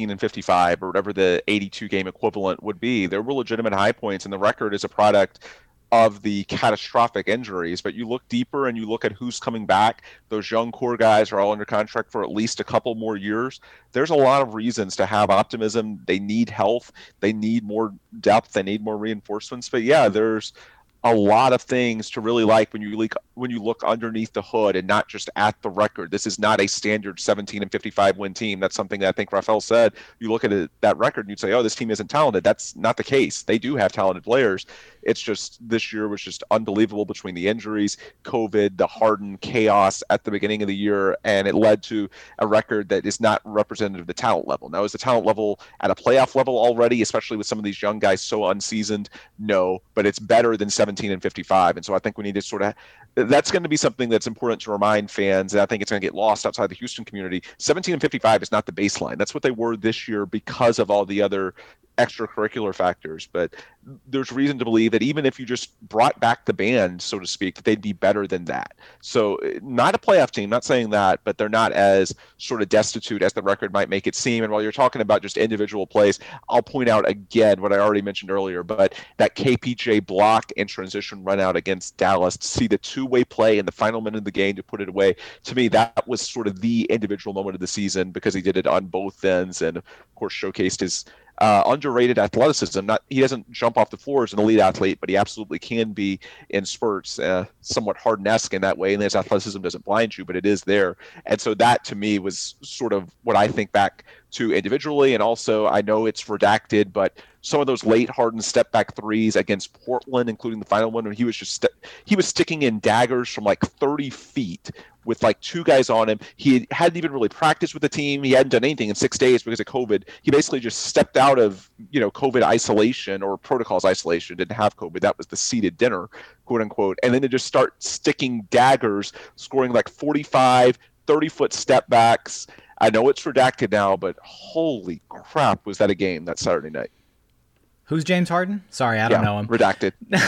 17-55 or whatever the 82 game equivalent would be. There were legitimate high points, and the record is a product of the catastrophic injuries. But you look deeper and you look at who's coming back. Those young core guys are all under contract for at least a couple more years. There's a lot of reasons to have optimism. They need health. They need more depth. They need more reinforcements. But yeah, there's a lot of things to really like when you look underneath the hood and not just at the record. This is not a standard 17-55 win team. That's something that I think Rafael said. You look at that record and you'd say, oh, this team isn't talented. That's not the case. They do have talented players. It's just this year was just unbelievable between the injuries, COVID, the Harden chaos at the beginning of the year, and it led to a record that is not representative of the talent level. Now, is the talent level at a playoff level already, especially with some of these young guys so unseasoned? No, but it's better than 17-55. And so I think we need to that's going to be something that's important to remind fans, and I think it's going to get lost outside the Houston community. 17-55 is not the baseline. That's what they were this year because of all the other extracurricular factors. But there's reason to believe that even if you just brought back the band, so to speak, that they'd be better than that. So not a playoff team, not saying that, but they're not as sort of destitute as the record might make it seem. And while you're talking about just individual plays, I'll point out again what I already mentioned earlier, but that KPJ block and transition run out against Dallas, to see the two-way play in the final minute of the game to put it away, to me, that was sort of the individual moment of the season because he did it on both ends and, of course, showcased his underrated athleticism. He doesn't jump off the floor as an elite athlete, but he absolutely can be in spurts, somewhat Harden-esque in that way. And his athleticism doesn't blind you, but it is there. And so that to me was sort of what I think back to individually. And also, I know it's redacted, but some of those late Harden step back threes against Portland, including the final one, when he was he was sticking in daggers from like 30 feet with like two guys on him. He hadn't even really practiced with the team. He hadn't done anything in 6 days because of COVID. He basically just stepped out of, COVID isolation or protocols isolation, didn't have COVID. That was the seated dinner, quote unquote. And then to just start sticking daggers, scoring like 45, 30-foot step backs. I know it's redacted now, but holy crap, was that a game that Saturday night. Who's James Harden? Sorry, I don't know him. Redacted.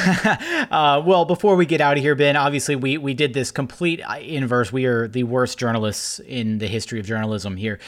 Well, before we get out of here, Ben, obviously we did this complete inverse. We are the worst journalists in the history of journalism here.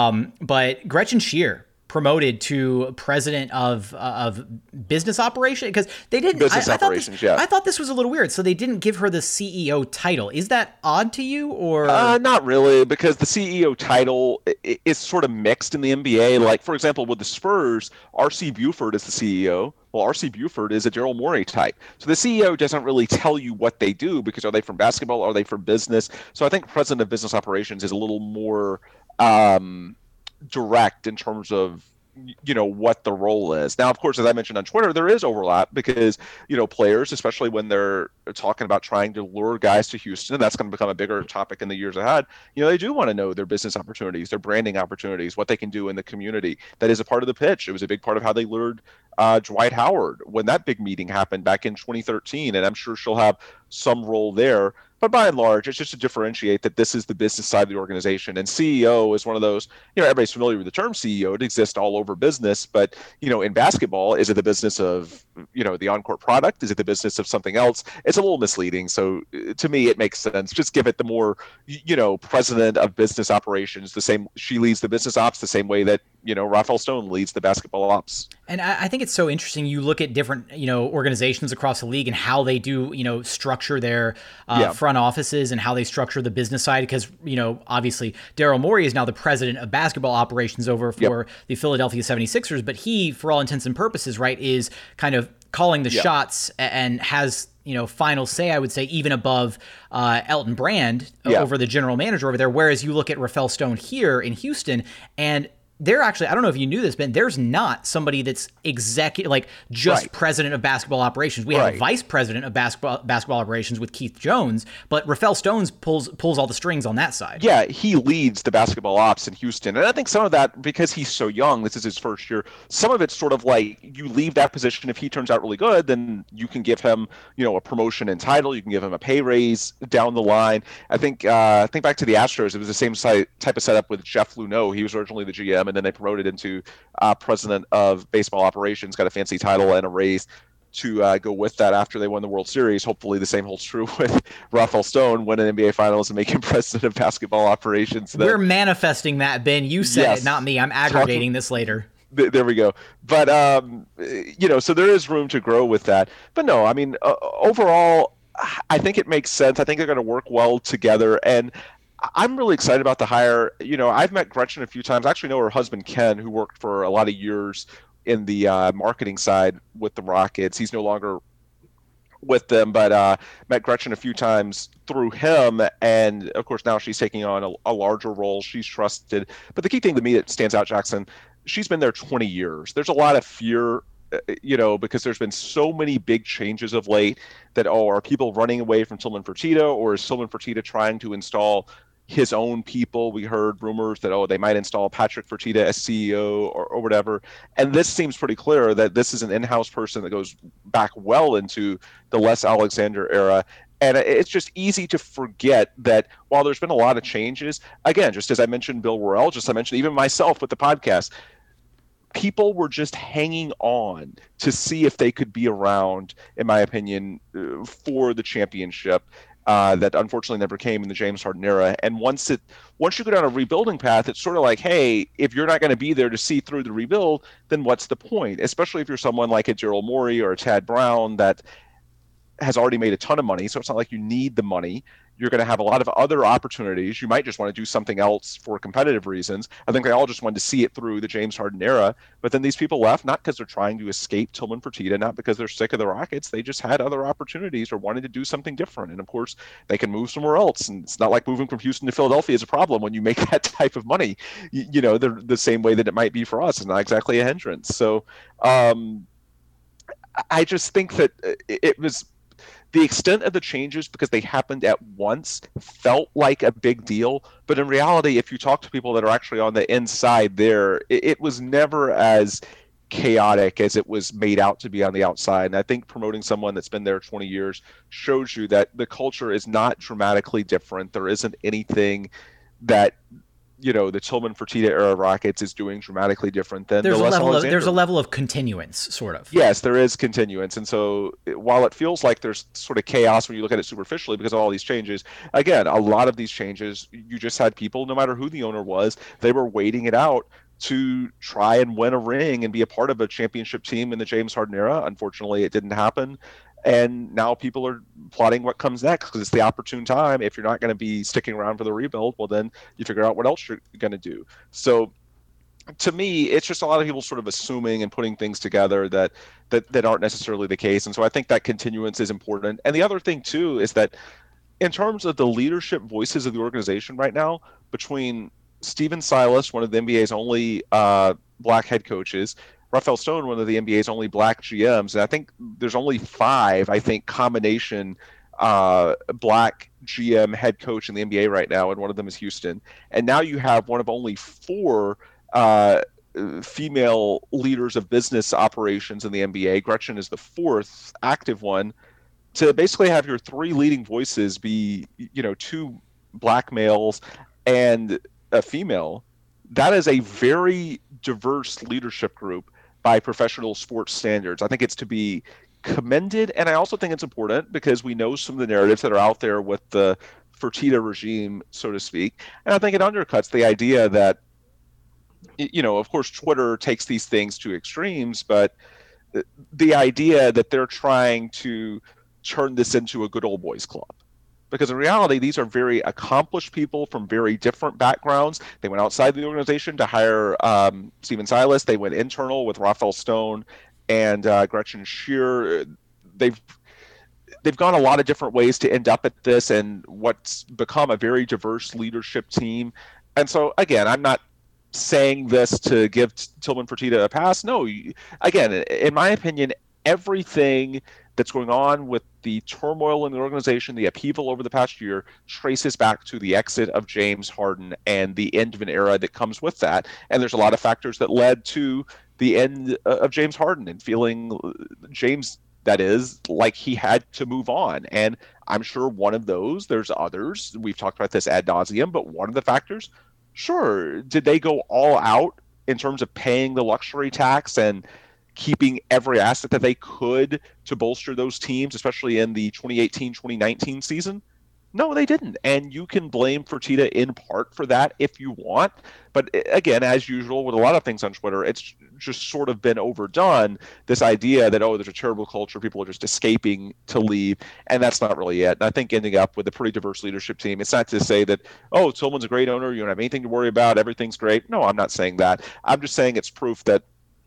But Gretchen Shear promoted to president of business operation, because they didn't. Business operations, yeah. I thought this was a little weird. So they didn't give her the CEO title. Is that odd to you, or not really? Because the CEO title is sort of mixed in the NBA. Like, for example, with the Spurs, R.C. Buford is the CEO. Well, R.C. Buford is a Daryl Morey type. So the CEO doesn't really tell you what they do, because are they from basketball? Are they from business? So I think president of business operations is a little more direct in terms of what the role is. Now, of course, as I mentioned on Twitter, there is overlap because, players, especially when they're talking about trying to lure guys to Houston, and that's going to become a bigger topic in the years ahead. They do want to know their business opportunities, their branding opportunities, what they can do in the community. That is a part of the pitch. It was a big part of how they lured Dwight Howard when that big meeting happened back in 2013, and I'm sure she'll have some role there. But by and large, it's just to differentiate that this is the business side of the organization. And CEO is one of those, everybody's familiar with the term CEO. It exists all over business. But, in basketball, is it the business of, the on-court product? Is it the business of something else? It's a little misleading. So to me, it makes sense. Just give it the more, president of business operations, the same, she leads the business ops the same way that, Rafael Stone leads the basketball ops. And I think it's so interesting. You look at different, organizations across the league and how they do, structure their front offices and how they structure the business side. Because, obviously Daryl Morey is now the president of basketball operations over for the Philadelphia 76ers. But he, for all intents and purposes, right, is kind of calling the shots and has, final say, I would say, even above Elton Brand over the general manager over there. Whereas you look at Rafael Stone here in Houston, and they're actually, I don't know if you knew this, Ben, there's not somebody that's president of basketball operations. We have a vice president of basketball operations with Keith Jones, but Rafael Stone pulls all the strings on that side. Yeah, he leads the basketball ops in Houston. And I think some of that, because he's so young, this is his first year, some of it's sort of like you leave that position. If he turns out really good, then you can give him, a promotion and title. You can give him a pay raise down the line. I think back to the Astros, it was the same type of setup with Jeff Luneau. He was originally the GM, and then they promoted into president of baseball operations, got a fancy title and a raise to go with that after they won the World Series. Hopefully the same holds true with Rafael Stone, win an NBA Finals and make him president of basketball operations. We're manifesting that, Ben. You said it, not me. I'm aggregating this later. There we go. But, so there is room to grow with that. But no, I mean, overall, I think it makes sense. I think they're going to work well together. And I'm really excited about the hire. I've met Gretchen a few times. I actually know her husband, Ken, who worked for a lot of years in the marketing side with the Rockets. He's no longer with them, but met Gretchen a few times through him. And, of course, now she's taking on a larger role. She's trusted. But the key thing to me that stands out, Jackson, she's been there 20 years. There's a lot of fear, because there's been so many big changes of late that, are people running away from Tillman Fertitta, or is Tillman Fertitta trying to install his own people? We heard rumors that, they might install Patrick Fertitta as CEO or whatever. And this seems pretty clear that this is an in-house person that goes back well into the Les Alexander era. And it's just easy to forget that while there's been a lot of changes, again, just as I mentioned Bill Worrell, just I mentioned even myself with the podcast, people were just hanging on to see if they could be around, in my opinion, for the championship. That unfortunately never came in the James Harden era. And once you go down a rebuilding path, it's sort of like, hey, if you're not going to be there to see through the rebuild, then what's the point? Especially if you're someone like a Daryl Morey or a Tad Brown that has already made a ton of money. So it's not like you need the money. You're going to have a lot of other opportunities. You might just want to do something else for competitive reasons. I think they all just wanted to see it through the James Harden era. But then these people left, not because they're trying to escape Tillman Fertitta, not because they're sick of the Rockets. They just had other opportunities or wanted to do something different. And of course, they can move somewhere else. And it's not like moving from Houston to Philadelphia is a problem when you make that type of money. The same way that it might be for us. It's not exactly a hindrance. So I just think that it was the extent of the changes, because they happened at once, felt like a big deal. But in reality, if you talk to people that are actually on the inside there, it was never as chaotic as it was made out to be on the outside. And I think promoting someone that's been there 20 years shows you that the culture is not dramatically different. There isn't anything that the Tillman Fertitta era Rockets is doing dramatically different than there's a level of continuance, sort of. Yes, there is continuance. And so while it feels like there's sort of chaos when you look at it superficially because of all these changes, again, a lot of these changes, you just had people, no matter who the owner was, they were waiting it out to try and win a ring and be a part of a championship team in the James Harden era. Unfortunately, it didn't happen. And now people are plotting what comes next because it's the opportune time. If you're not going to be sticking around for the rebuild, well, then you figure out what else you're going to do. So to me, it's just a lot of people sort of assuming and putting things together that aren't necessarily the case. And so I think that continuance is important. And the other thing, too, is that in terms of the leadership voices of the organization right now, between Stephen Silas, one of the NBA's only black head coaches, Rafael Stone, one of the NBA's only black GMs, and I think there's only 5, combination black GM head coach in the NBA right now, and one of them is Houston. And now you have one of only 4 female leaders of business operations in the NBA. Gretchen is the 4th active one. To basically have your 3 leading voices be, 2 black males and a female, that is a very diverse leadership group by professional sports standards. I think it's to be commended, and I also think it's important because we know some of the narratives that are out there with the Fertitta regime, so to speak, and I think it undercuts the idea that, of course, Twitter takes these things to extremes, but the idea that they're trying to turn this into a good old boys club. Because in reality, these are very accomplished people from very different backgrounds. They went outside the organization to hire Stephen Silas. They went internal with Rafael Stone and Gretchen Shearer. They've gone a lot of different ways to end up at this and what's become a very diverse leadership team. And so, again, I'm not saying this to give Tillman Fertitta a pass. No, again, in my opinion, everything that's going on with the turmoil in the organization, the upheaval over the past year, traces back to the exit of James Harden and the end of an era that comes with that. And there's a lot of factors that led to the end of James Harden and feeling James, that is, like he had to move on. And I'm sure one of those, there's others, we've talked about this ad nauseum, but one of the factors, sure, did they go all out in terms of paying the luxury tax and keeping every asset that they could to bolster those teams, especially in the 2018-2019 season? No, they didn't. And you can blame Fertitta in part for that if you want. But again, as usual with a lot of things on Twitter, it's just sort of been overdone, this idea that, there's a terrible culture, people are just escaping to leave, and that's not really it. And I think ending up with a pretty diverse leadership team, it's not to say that, Tillman's a great owner, you don't have anything to worry about, everything's great. No, I'm not saying that. I'm just saying it's proof that,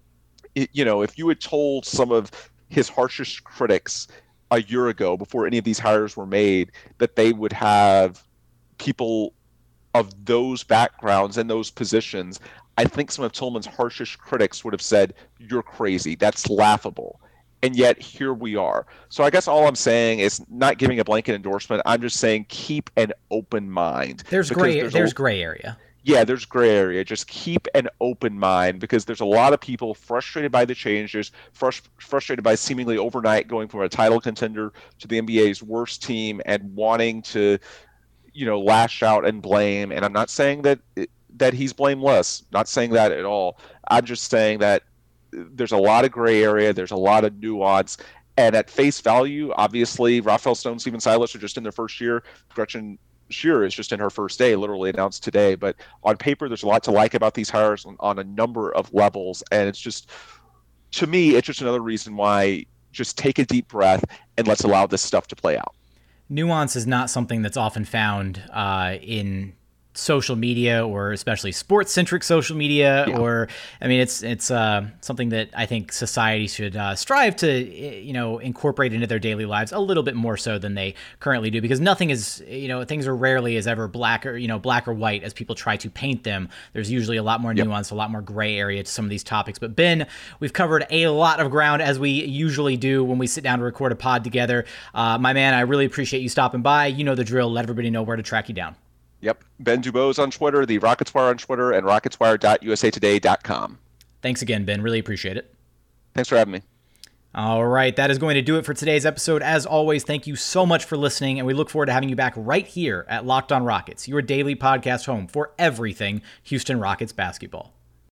if you had told some of his harshest critics a year ago, before any of these hires were made, that they would have people of those backgrounds and those positions, I think some of Tillman's harshest critics would have said, you're crazy, that's laughable. And yet here we are. So I guess all I'm saying is not giving a blanket endorsement. I'm just saying keep an open mind. There's gray area. Yeah, there's gray area. Just keep an open mind, because there's a lot of people frustrated by the changes, frustrated by seemingly overnight going from a title contender to the NBA's worst team and wanting to, lash out and blame. And I'm not saying that he's blameless. Not saying that at all. I'm just saying that there's a lot of gray area. There's a lot of nuance. And at face value, obviously, Rafael Stone, Stephen Silas are just in their first year. Gretchen Shearer is just in her first day, literally announced today. But on paper, there's a lot to like about these hires on a number of levels. And it's just, to me, it's just another reason why just take a deep breath and let's allow this stuff to play out. Nuance is not something that's often found in social media, or especially sports-centric social media. Yeah. Or, it's something that I think society should strive to, incorporate into their daily lives a little bit more so than they currently do, because nothing is, things are rarely as ever black or white as people try to paint them. There's usually a lot more nuance, a lot more gray area to some of these topics. But Ben, we've covered a lot of ground, as we usually do when we sit down to record a pod together. My man, I really appreciate you stopping by. You know the drill. Let everybody know where to track you down. Yep. Ben Dubose on Twitter, the Rockets Wire on Twitter, and rocketswire.usatoday.com. Thanks again, Ben. Really appreciate it. Thanks for having me. All right. That is going to do it for today's episode. As always, thank you so much for listening, and we look forward to having you back right here at Locked On Rockets, your daily podcast home for everything Houston Rockets basketball.